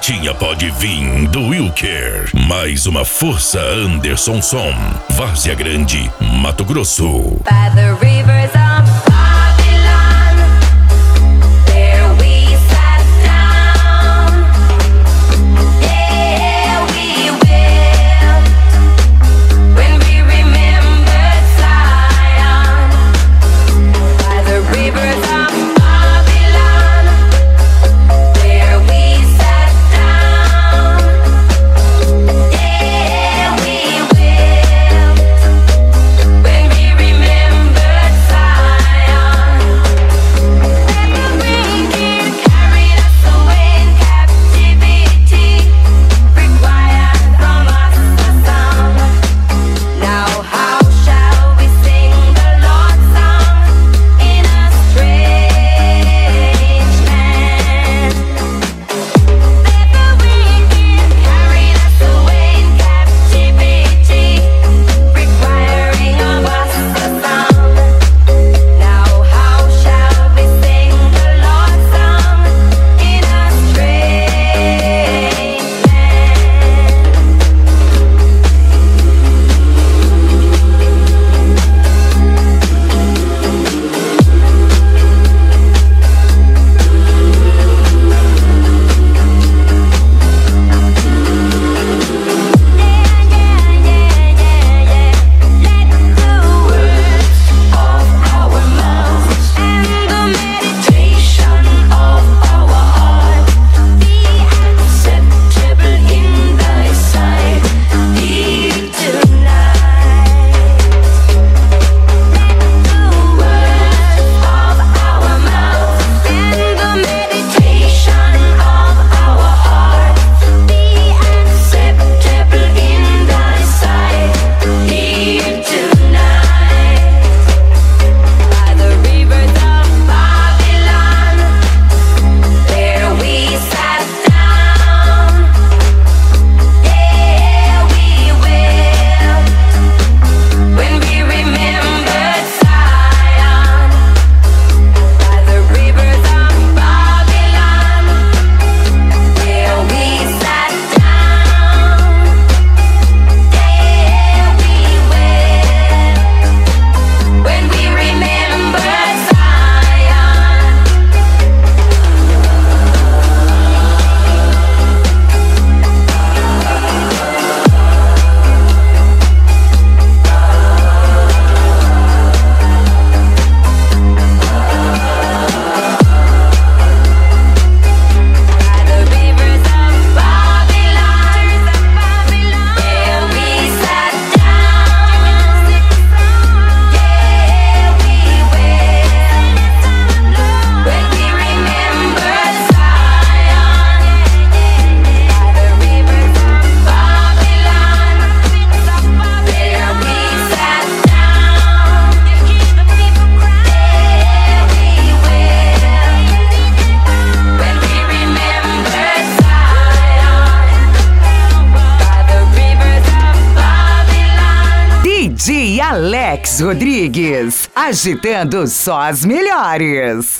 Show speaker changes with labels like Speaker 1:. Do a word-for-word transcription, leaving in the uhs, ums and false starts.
Speaker 1: Latinha pode vir do Wilker. Mais uma força Anderson Som. Várzea Grande, Mato Grosso.
Speaker 2: By the rivers of Babylon, there we sat down. Yeah, we will. When we remembered Zion. By the rivers of Babylon, there we sat down. Yeah, we will. When we remembered Zion. Let the wind carry us away in captivity. Required from us a song. Now how shall we sing the Lord's song in a strange land? Let the wind carry us away in captivity. Requiring of us a song. Now how shall we sing the Lord's song in a strange
Speaker 3: D J Alex Rodrigues, agitando só as melhores.